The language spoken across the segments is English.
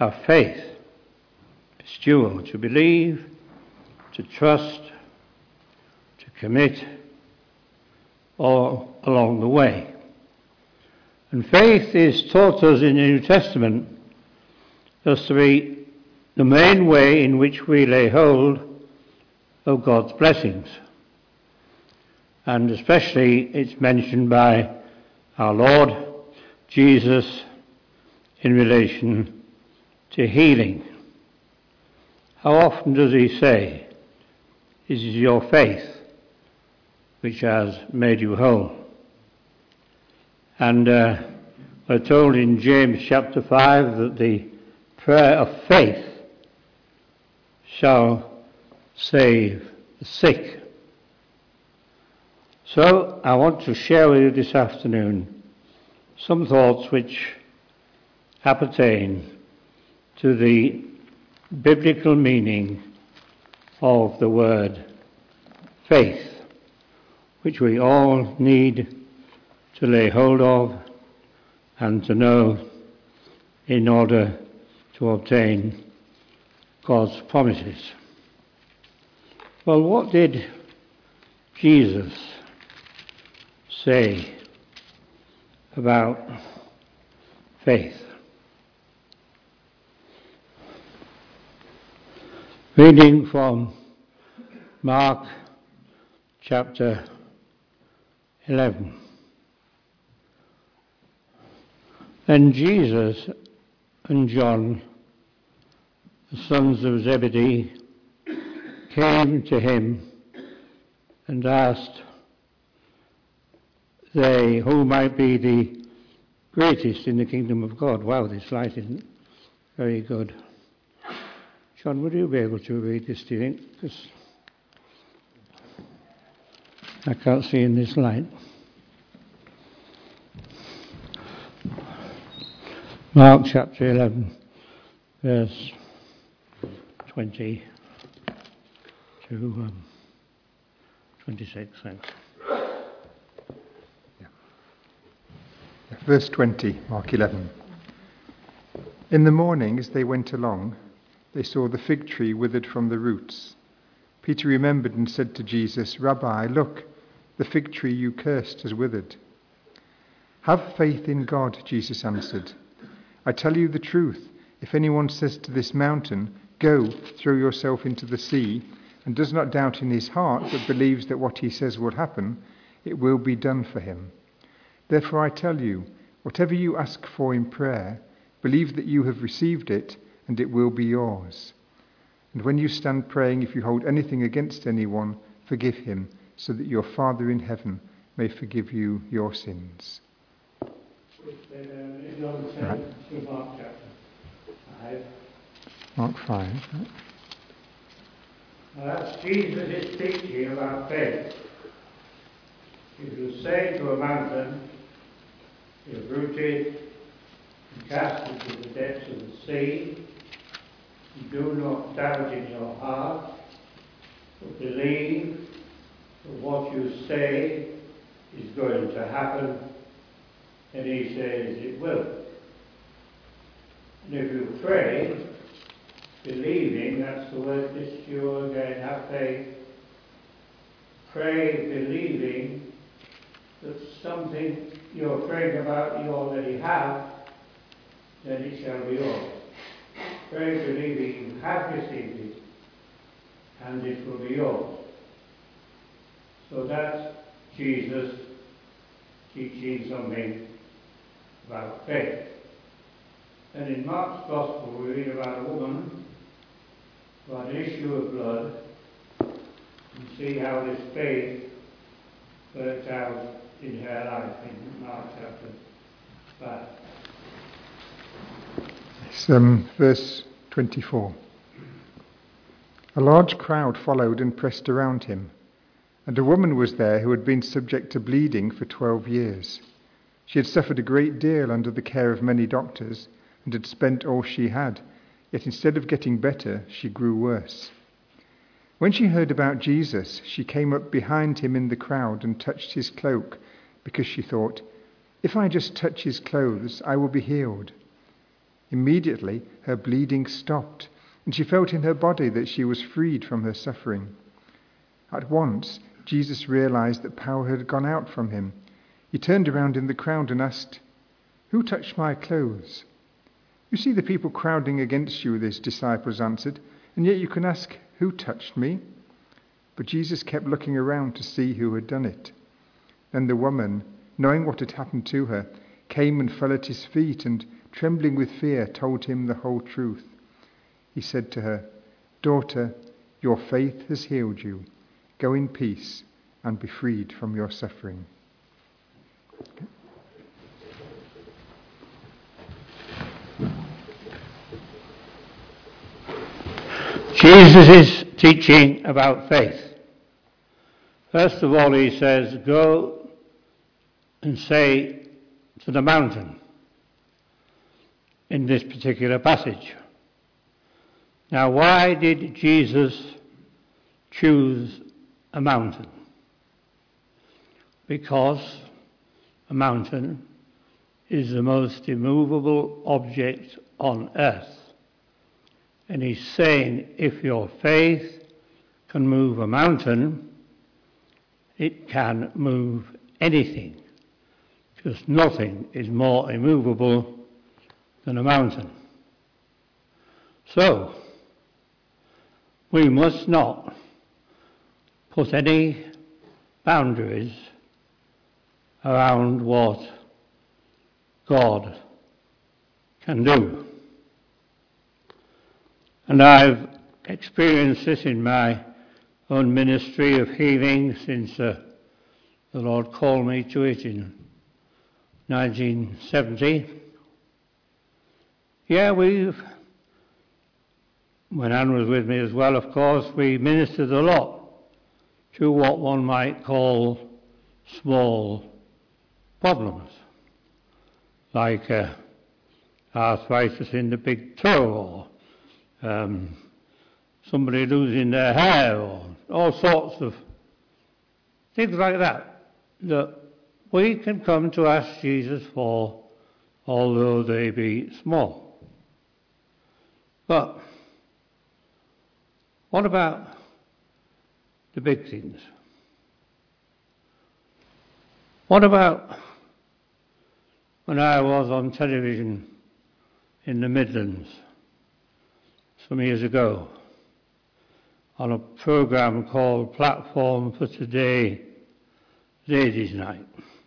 have faith, to steward, to believe, to trust, to commit, all along the way. And faith is taught us in the New Testament as to be the main way in which we lay hold of God's blessings. And especially it's mentioned by our Lord Jesus in relation to healing. How often does he say, "It is your faith which has made you whole"? And we're told in James chapter 5 that the prayer of faith shall save the sick. So I want to share with you this afternoon some thoughts which appertain to the biblical meaning of the word faith, which we all need to lay hold of and to know in order to obtain God's promises. Well, what did Jesus say about faith? Reading from Mark chapter 11. Then Jesus and John, the sons of Zebedee, came to him and asked they who might be the greatest in the kingdom of God. Wow, this light isn't very good. John, would you be able to read this, do you think? Because I can't see in this light. Mark chapter 11, verse 20 to 26, thanks. Verse 20, Mark 11. In the morning, as they went along, they saw the fig tree withered from the roots. Peter remembered and said to Jesus, "Rabbi, look, the fig tree you cursed has withered." "Have faith in God," Jesus answered. "I tell you the truth, if anyone says to this mountain, 'Go, throw yourself into the sea,' and does not doubt in his heart, but believes that what he says will happen, it will be done for him. Therefore I tell you, whatever you ask for in prayer, believe that you have received it, and it will be yours. And when you stand praying, if you hold anything against anyone, forgive him, so that your Father in heaven may forgive you your sins." Right. Mark 5. Right? Now that's Jesus is teaching about faith. If you say to a mountain, "You're rooted and cast into the depths of the sea," you do not doubt in your heart, but believe that what you say is going to happen, and he says it will. And if you pray, believing, that's the word this you again, have faith. Pray believing that something you're praying about you already have, then it shall be yours. Pray believing you have received it, and it will be yours. So that's Jesus teaching something about faith. And in Mark's Gospel we read about a woman who had an issue of blood, and see how this faith worked out in her life in Mark chapter 5. It's verse 24. A large crowd followed and pressed around him, and a woman was there who had been subject to bleeding for 12 years. She had suffered a great deal under the care of many doctors and had spent all she had, yet instead of getting better, she grew worse. When she heard about Jesus, she came up behind him in the crowd and touched his cloak, because she thought, "If I just touch his clothes, I will be healed." Immediately her bleeding stopped, and she felt in her body that she was freed from her suffering. At once, Jesus realized that power had gone out from him. He turned around in the crowd and asked, "Who touched my clothes?" "You see the people crowding against you," his disciples answered, "and yet you can ask, 'Who touched me?'" But Jesus kept looking around to see who had done it. Then the woman, knowing what had happened to her, came and fell at his feet and, trembling with fear, told him the whole truth. He said to her, "Daughter, your faith has healed you. Go in peace and be freed from your suffering." Jesus is teaching about faith. First of all, he says, go and say to the mountain in this particular passage. Now, why did Jesus choose a mountain? Because a mountain is the most immovable object on earth. And he's saying, if your faith can move a mountain, it can move anything, because nothing is more immovable than a mountain. So, we must not put any boundaries around what God can do. And I've experienced this in my own ministry of healing since the Lord called me to it in 1970. Yeah, when Anne was with me as well, of course, we ministered a lot to what one might call small problems, like arthritis in the big toe, or somebody losing their hair, or all sorts of things like that, that we can come to ask Jesus for, although they be small. But what about the big things? What about when I was on television in the Midlands some years ago on a programme called Platform for Today Ladies' Night?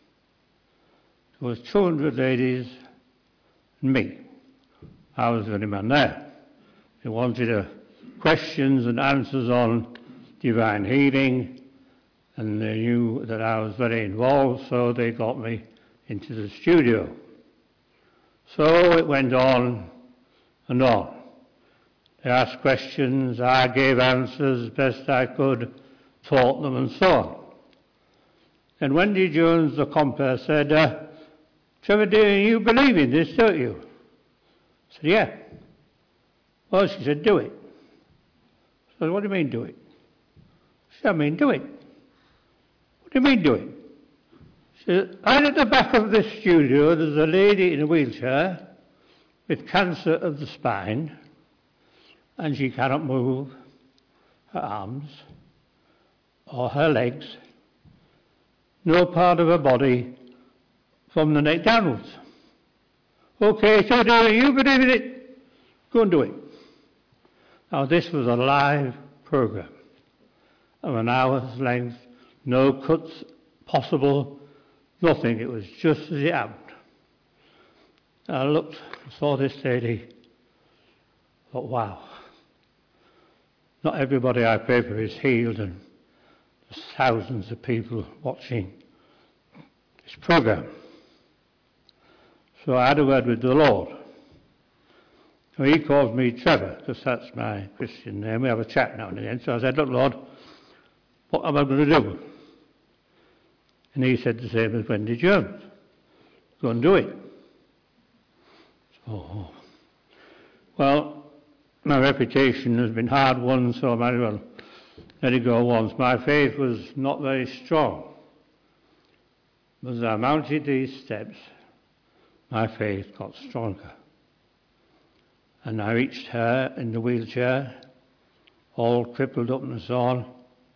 There was 200 ladies and me. I was the only man there. They wanted questions and answers on divine healing, and they knew that I was very involved, so they got me into the studio. So it went on and on. They asked questions, I gave answers as best I could, taught them, and so on. And Wendy Jones, the compere, said, "Trevor, do you believe in this, don't you?" I said, "Yeah." "Well," she said, "do it." I said, "What do you mean, do it?" She said, "I mean, do it." "What do you mean, do it?" She said, "Right at the back of this studio, there's a lady in a wheelchair with cancer of the spine, and she cannot move her arms or her legs, no part of her body from the neck downwards. Okay, so do you believe in it? Go and do it." Now, this was a live program of an hour's length, no cuts possible, nothing. It was just as it happened. I looked, saw this lady, thought, wow, not everybody I pray for is healed, and there's thousands of people watching this program. So I had a word with the Lord. So he calls me Trevor, because that's my Christian name. We have a chat now and again. So I said, "Look, Lord, what am I going to do?" And he said the same as Wendy Jones. "Go and do it." So, well, my reputation has been hard won, so I might as well let it go once. My faith was not very strong. But as I mounted these steps, my faith got stronger. And I reached her in the wheelchair, all crippled up and so on.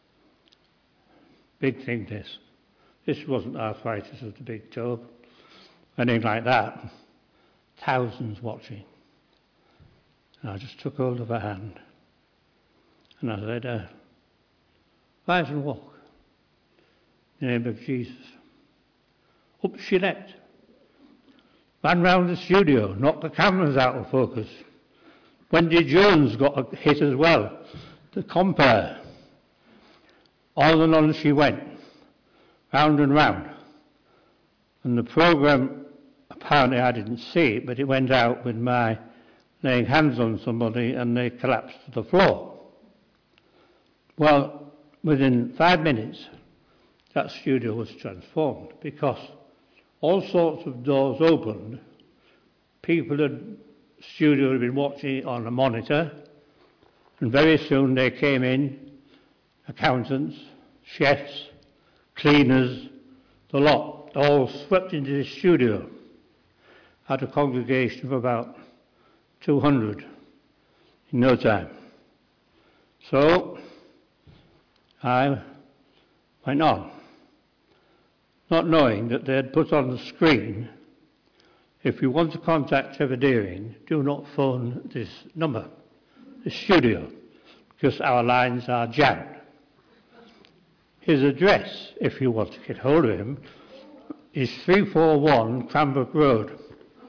Big thing, this. This wasn't arthritis of the big toe, anything like that. Thousands watching. And I just took hold of her hand. And I said, rise and walk. In the name of Jesus. Up she leapt. Ran round the studio, knocked the cameras out of focus. Wendy Jones got a hit as well. The compare. On and on she went. Round and round. And the programme, apparently I didn't see it, but it went out with my laying hands on somebody and they collapsed to the floor. Well, within 5 minutes, that studio was transformed because all sorts of doors opened. Studio had been watching it on a monitor, and very soon they came in, accountants, chefs, cleaners, the lot, all swept into the studio. Had a congregation of about 200 in no time. So I went on, not knowing that they had put on the screen, if you want to contact Trevor Deering, do not phone this number, the studio, because our lines are jammed. His address, if you want to get hold of him, is 341 Cranbrook Road.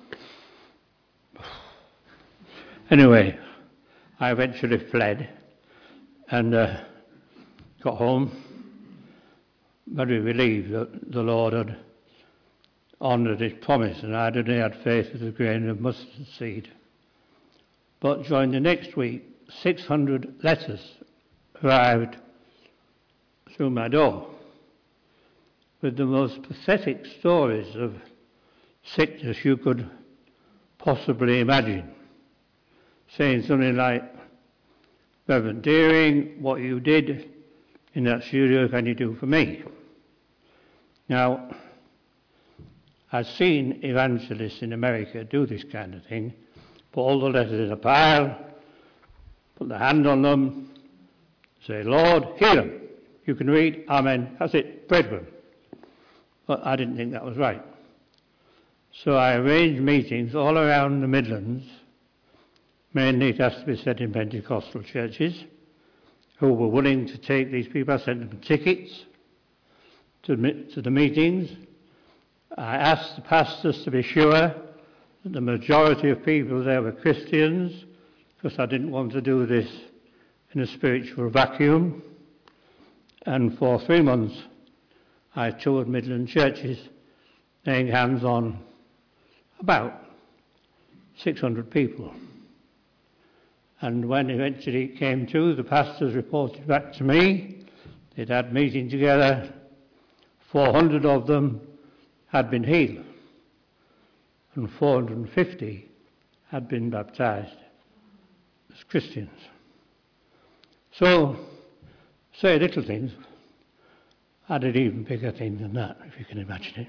Anyway, I eventually fled and got home, very relieved that the Lord had honoured his promise, and I'd only had faith as a grain of mustard seed. But during the next week, 600 letters arrived through my door with the most pathetic stories of sickness you could possibly imagine, saying something like, Reverend Deering, what you did in that studio can you do for me? Now, I've seen evangelists in America do this kind of thing, put all the letters in a pile, put the hand on them, say, Lord, heal them. You can read, Amen, that's it, pray for them. But I didn't think that was right. So I arranged meetings all around the Midlands, mainly it has to be said in Pentecostal churches, who were willing to take these people. I sent them tickets to the meetings. I asked the pastors to be sure that the majority of people there were Christians, because I didn't want to do this in a spiritual vacuum. And for 3 months, I toured Midland churches, laying hands on about 600 people. And when eventually it came to, the pastors reported back to me, they'd had meeting together, 400 of them had been healed, and 450 had been baptized as Christians. So, say little things, I did even bigger things than that, if you can imagine it.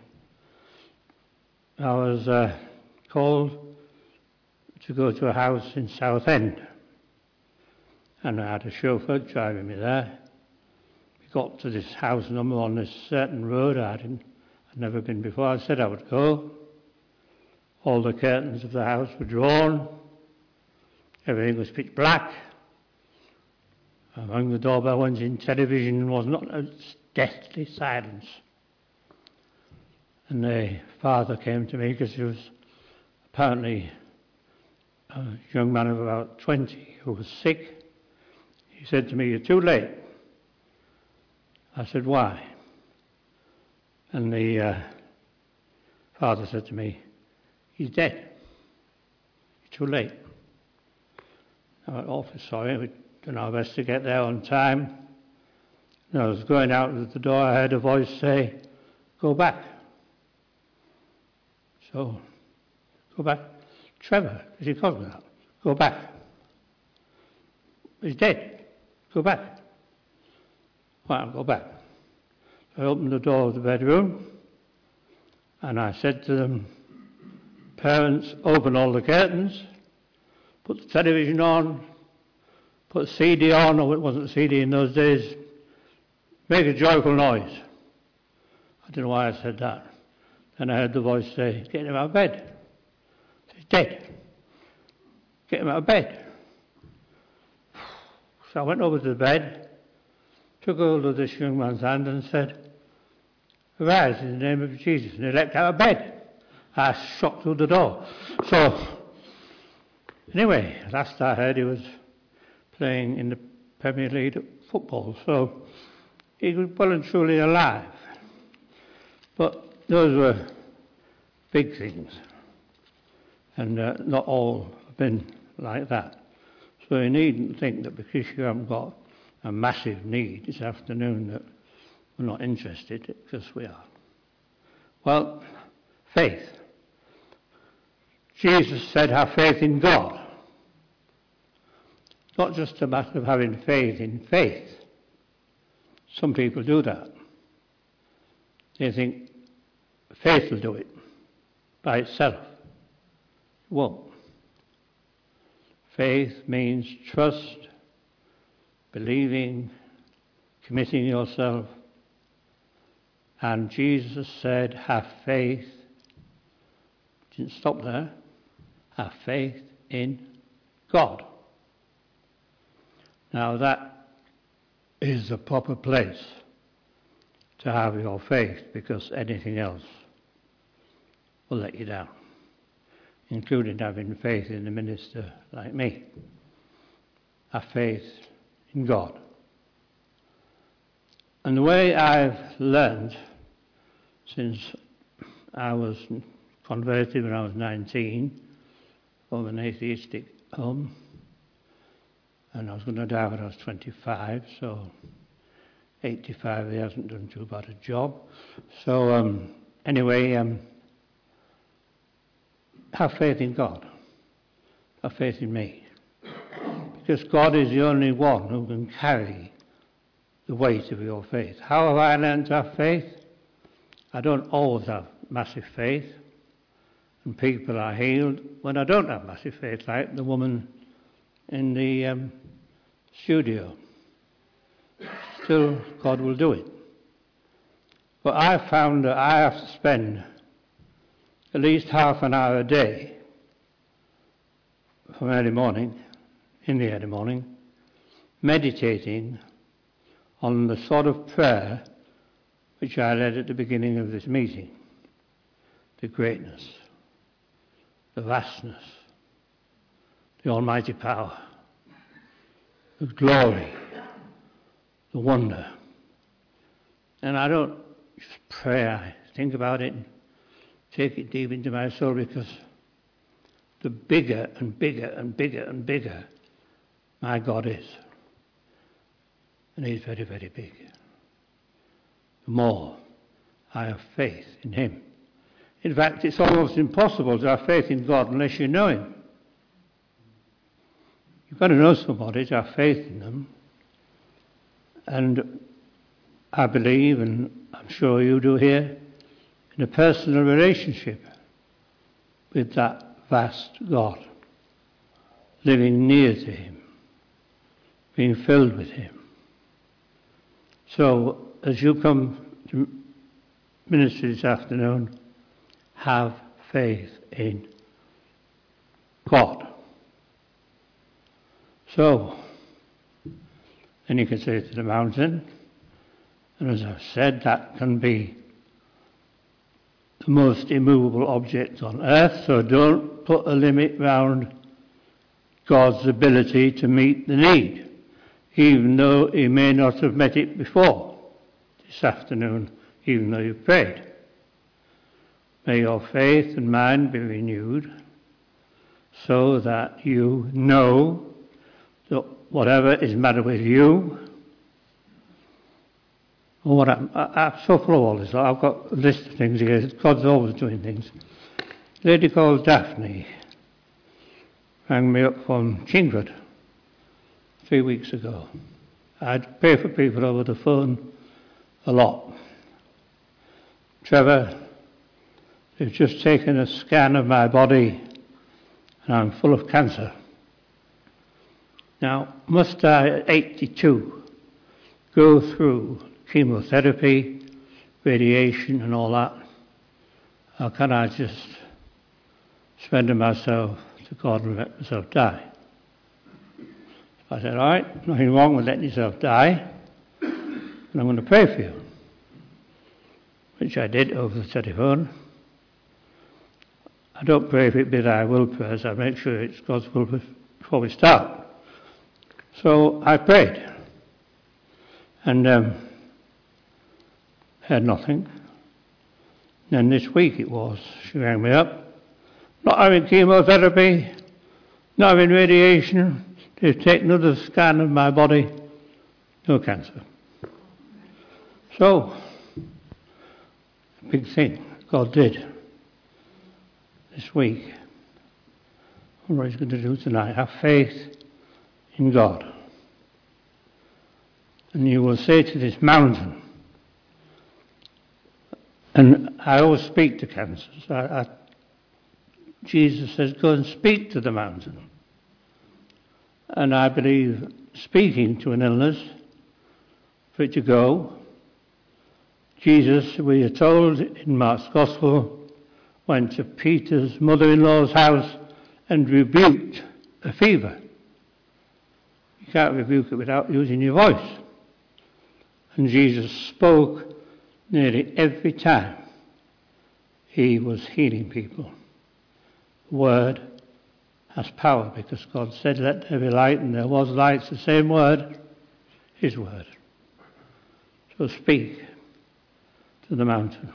I was called to go to a house in Southend, and I had a chauffeur driving me there. We got to this house number on this certain road I'd never been before. I said I would go. All the curtains of the house were drawn. Everything was pitch black. I rang the doorbell, went in, television was not a deathly silence. And the father came to me because he was apparently a young man of about 20 who was sick. He said to me, "You're too late." I said, "Why?" And the father said to me, "He's dead. You're too late." I went, "Awfully sorry. We've done our best to get there on time." And I was going out of the door, I heard a voice say, "Go back." So, go back. Trevor, as he called me that. Go back. He's dead. Go back. Well, I'll go back. I opened the door of the bedroom and I said to them, "Parents, open all the curtains. put the television on, put a CD on, or it wasn't a CD in those days, make a joyful noise. I don't know why I said that. Then I heard the voice say, get him out of bed. He's dead. Get him out of bed. So I went over to the bed, took hold of this young man's hand and said, arise in the name of Jesus. And he leapt out of bed. I shot through the door. So, anyway, last I heard he was playing in the Premier League football. So, he was well and truly alive. But those were big things. And not all have been like that. So you needn't think that because you haven't got a massive need this afternoon that we're not interested, because we are. Well, faith. Jesus said, have faith in God. Not just a matter of having faith in faith. Some people do that. They think faith will do it by itself. It won't. Faith means trust, believing, committing yourself. And Jesus said, have faith. Didn't stop there. Have faith in God. Now that is the proper place to have your faith, because anything else will let you down, including having faith in a minister like me. Have faith in God. And the way I've learned since I was converted when I was 19 from an atheistic home, and I was going to die when I was 25, so 85 he hasn't done too bad a job. So anyway, have faith in God. Have faith in me. Because God is the only one who can carry the weight of your faith. How have I learned to have faith? I don't always have massive faith. And people are healed when I don't have massive faith, like the woman in the studio. Still, God will do it. But I found that I have to spend at least half an hour a day from in the early morning, meditating on the sort of prayer which I led at the beginning of this meeting. The greatness, the vastness, the almighty power, the glory, the wonder. And I don't just pray, I think about it and take it deep into my soul, because the bigger and bigger and bigger and bigger my God is, and He's very, very big, the more I have faith in Him. In fact, it's almost impossible to have faith in God unless you know Him. You've got to know somebody to have faith in them. And I believe, and I'm sure you do here, in a personal relationship with that vast God, living near to Him, being filled with Him. So, as you come to ministry this afternoon, have faith in God. So, then you can say to the mountain, and as I've said, that can be the most immovable object on earth, so don't put a limit round God's ability to meet the need, even though He may not have met it before this afternoon, even though you prayed. May your faith and mind be renewed so that you know that whatever is the matter with you, or what I'm so full of all this. I've got a list of things here. God's always doing things. A lady called Daphne rang me up from Chingford 3 weeks ago. I'd pray for people over the phone a lot. Trevor, they've just taken a scan of my body and I'm full of cancer. Now, must I, at 82, go through chemotherapy, radiation and all that? Or can I just surrender myself to God and let myself die? I said, all right, nothing wrong with letting yourself die, and I'm going to pray for you. Which I did over the telephone. I don't pray if it be thy will prayers, I make sure it's God's will before we start. So I prayed, and heard nothing. Then this week it was, she rang me up, not having chemotherapy, not having radiation, they've taken another scan of my body, no cancer. So, big thing God did this week. What He's going to do tonight, have faith in God. And you will say to this mountain, and I always speak to cancers. Jesus says, go and speak to the mountain. And I believe speaking to an illness, for it to go. Jesus, we are told in Mark's Gospel, went to Peter's mother-in-law's house and rebuked a fever. You can't rebuke it without using your voice. And Jesus spoke nearly every time he was healing people. The word has power because God said, let there be light, and there was light. It's the same word, his word. So speak to the mountain.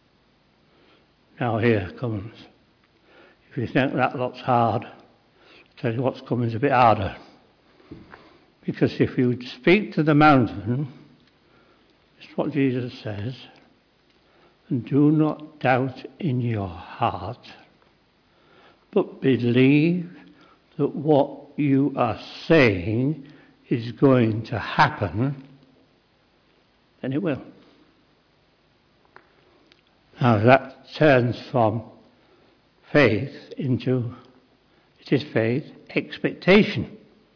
Now here comes. If you think that lot's hard, I'll tell you what's coming is a bit harder. Because if you speak to the mountain, it's what Jesus says, and do not doubt in your heart, but believe that what you are saying is going to happen, then it will. Now that turns from faith into, it is faith, expectation.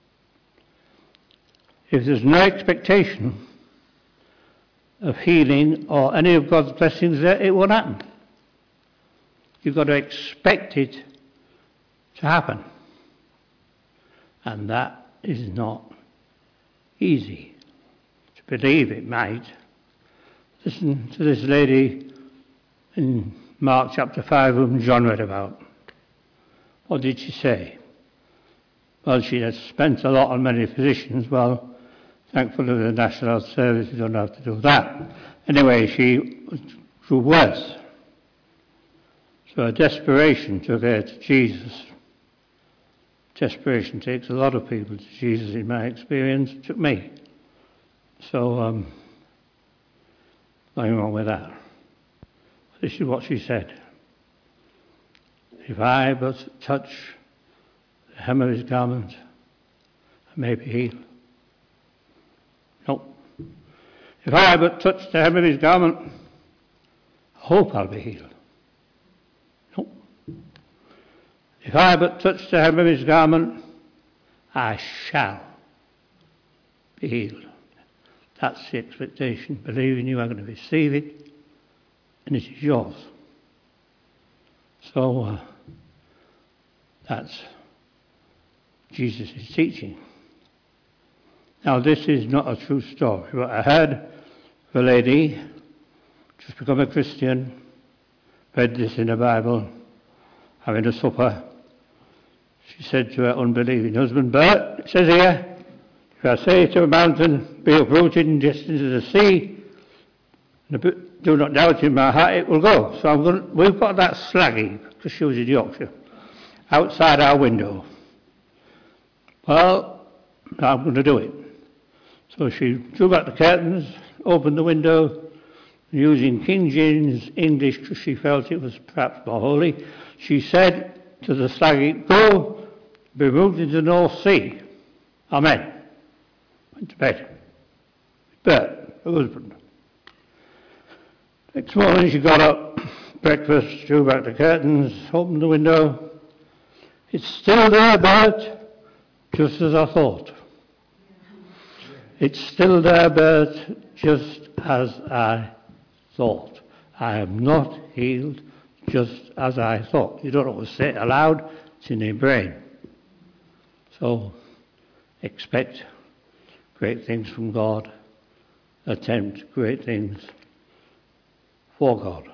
If there's no expectation of healing or any of God's blessings there, it won't happen. You've got to expect it to happen. And that is not easy. To believe it might. Listen to this lady in Mark chapter 5 whom John read about. What did she say? Well, she has spent a lot on many physicians. Well, thankfully with the National Health Service you don't have to do that. Anyway, she grew worse. So her desperation took her to Jesus. Desperation takes a lot of people to Jesus in my experience. It took me. So, nothing wrong with that. This is what she said. If I but touch the hem of his garment, I may be healed. No. If I but touch the hem of his garment, I hope I'll be healed. No. If I but touch the hem of his garment, I shall be healed. That's the expectation. Believing you are going to receive it, and it is yours. So, that's Jesus' teaching. Now, this is not a true story, but I heard of a lady just become a Christian, read this in the Bible, having a supper. She said to her unbelieving husband, Bert, it says here, if I say to a mountain, be uprooted and cast into the sea, do not doubt in my heart, it will go. So we've got that slaggy, because she was in Yorkshire, outside our window. Well, I'm going to do it. So she drew back the curtains, opened the window, using King James English because she felt it was perhaps more holy. She said to the slaggy, go, be moved into the North Sea. Amen. Went to bed. Bert, her husband. Next morning she got up, breakfast, drew back the curtains, opened the window. It's still there, Bert. just as I thought. It's still there, but just as I thought. I am not healed just as I thought. You don't always say it aloud, it's in your brain. So, expect great things from God. Attempt great things for God.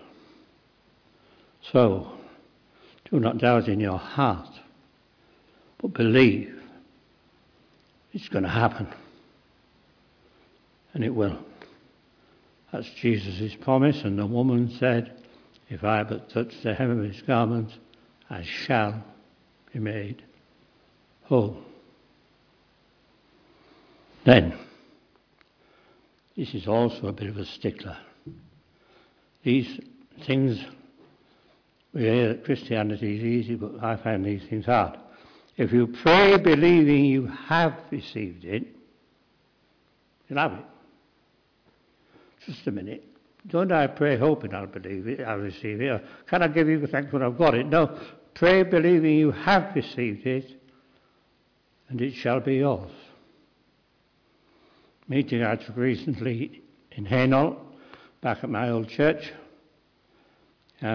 So, do not doubt in your heart, but believe it's going to happen. And it will. That's Jesus' promise, and the woman said, if I but touch the hem of his garment, I shall be made whole. Then, this is also a bit of a stickler. These things, we hear that Christianity is easy, but I find these things hard. If you pray believing you have received it, you'll have it. Just a minute. Don't I pray hoping I'll believe it, I'll receive it? Or can I give you thanks when I've got it? No. Pray believing you have received it, and it shall be yours. Meeting I took recently in Hainault, back at my old church. We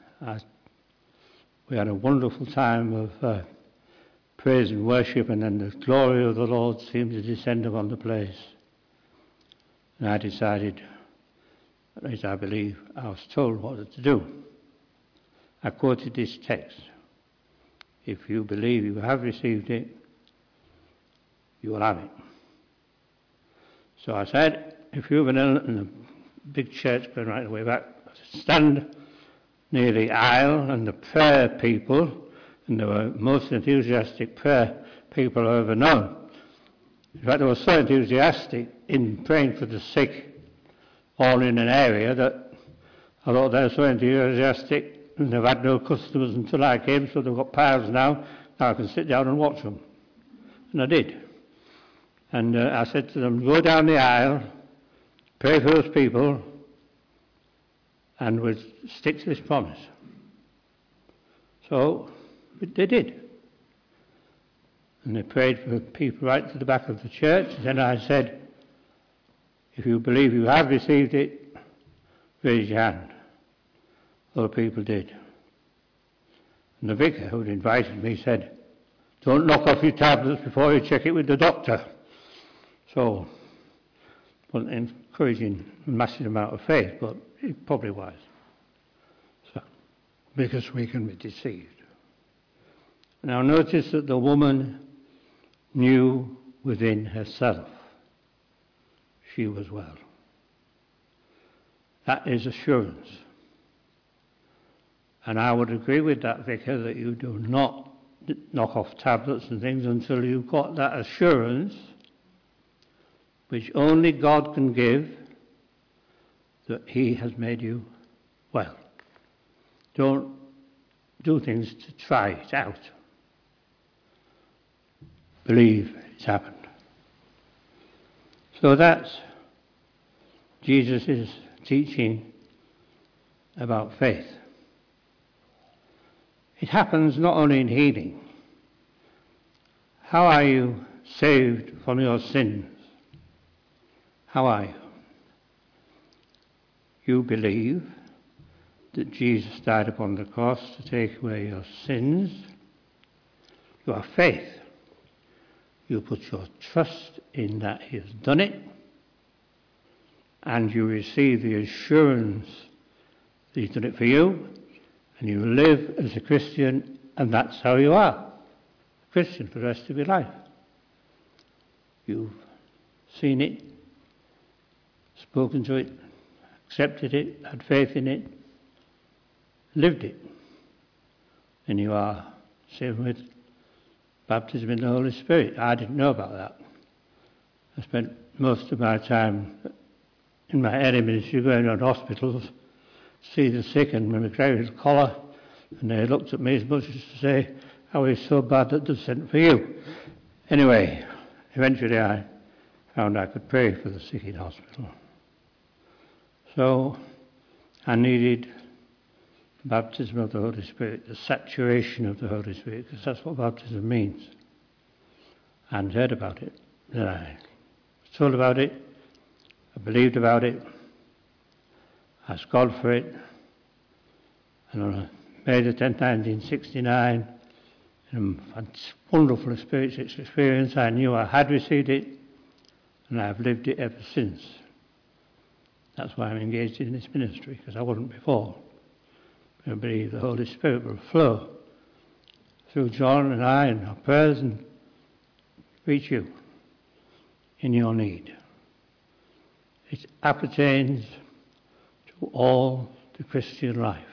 had a wonderful time of praise and worship, and then the glory of the Lord seemed to descend upon the place. And I decided, at least I believe, I was told what to do. I quoted this text. If you believe you have received it, you will have it. So I said, if you've been in a big church going right the way back, stand near the aisle and the prayer people, and they were most enthusiastic prayer people I've ever known. In fact, they were so enthusiastic in praying for the sick, all in an area, that I thought they were so enthusiastic and they've had no customers until I came, so they've got piles now. Now I can sit down and watch them. And I did. And I said to them, go down the aisle, pray for those people, and we'll stick to this promise. So they did. And they prayed for people right to the back of the church. And then I said, if you believe you have received it, raise your hand. Other people did. And the vicar who had invited me said, don't knock off your tablets before you check it with the doctor. So, well, encouraging a massive amount of faith, but it probably was. So, because we can be deceived. Now notice that the woman knew within herself she was well. That is assurance. And I would agree with that, vicar, that you do not knock off tablets and things until you've got that assurance, which only God can give, that he has made you well. Don't do things to try it out. Believe it's happened. So that's Jesus' teaching about faith. It happens not only in healing. How are you saved from your sins? How are you? You believe that Jesus died upon the cross to take away your sins. You have faith. You put your trust in that he has done it, and you receive the assurance that he's done it for you, and you live as a Christian, and that's how you are, a Christian for the rest of your life. You've seen it, spoken to it, accepted it, had faith in it, lived it. And you are saved with baptism in the Holy Spirit. I didn't know about that. I spent most of my time in my early ministry going around hospitals, see the sick, and when we carried a collar, and they looked at me as much as to say, "How is so bad that they've sent for you?" Anyway, eventually I found I could pray for the sick in hospital. So I needed baptism of the Holy Spirit, the saturation of the Holy Spirit, because that's what baptism means. I hadn't heard about it. Then I was told about it, I believed about it, asked God for it, and on May the 10th, 1969, in a wonderful spiritual experience, I knew I had received it, and I've lived it ever since. That's why I'm engaged in this ministry, because I wasn't before. I believe the Holy Spirit will flow through John and I and our prayers and reach you in your need. It appertains to all the Christian life.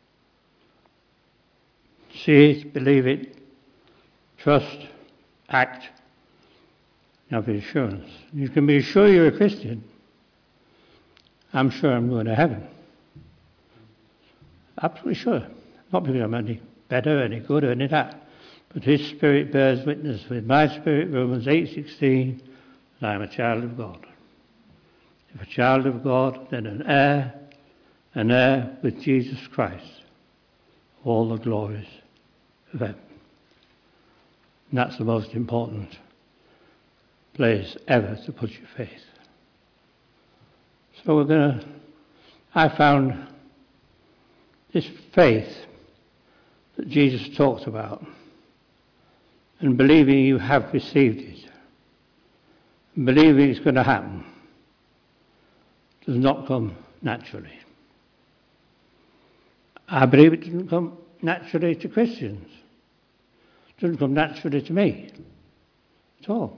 See it, believe it, trust, act, and have assurance. You can be sure you're a Christian. I'm sure I'm going to heaven. Absolutely sure. Not because I'm any better, any good, or any that. But His Spirit bears witness with my spirit, Romans 8:16, that I am a child of God. If a child of God, then an heir with Jesus Christ, all the glories of heaven. And that's the most important place ever to put your faith. So I found this faith that Jesus talked about, and believing you have received it, and believing it's going to happen, does not come naturally. I believe it doesn't come naturally to Christians. It doesn't come naturally to me at all.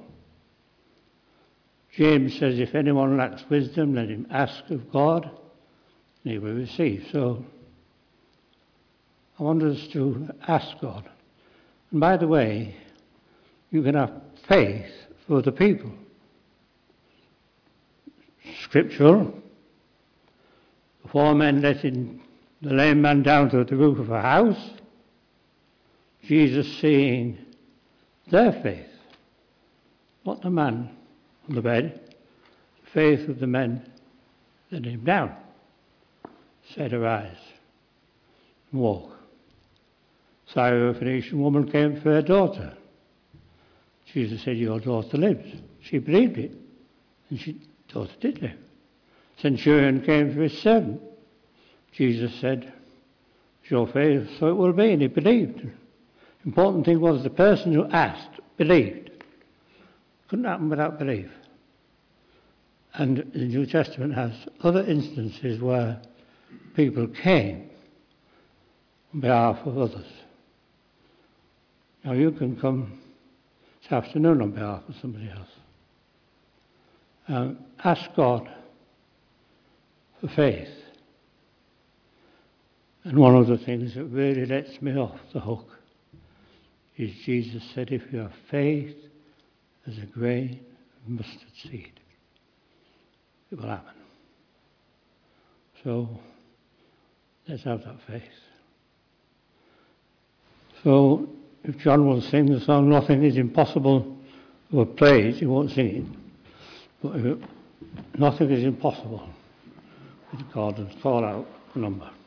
James says, if anyone lacks wisdom, let him ask of God, and he will receive. So I want us to ask God. And by the way, you can have faith for the people. Scriptural. The 4 men letting the lame man down to the roof of a house. Jesus seeing their faith. Not the man on the bed. The faith of the men letting him down. Said, arise and walk. Syrophoenician woman came for her daughter. Jesus said, your daughter lives. She believed it, and her daughter did live. Centurion came for his servant. Jesus said, it's your faith, so it will be, and he believed. The important thing was the person who asked believed. Couldn't happen without belief. And the New Testament has other instances where people came on behalf of others. Now you can come this afternoon on behalf of somebody else. Ask God for faith. And one of the things that really lets me off the hook is Jesus said, if you have faith as a grain of mustard seed, it will happen. So let's have that faith. So if John will sing the song, Nothing is Impossible, or play it, he won't sing it. But nothing is impossible with God, and call out the number.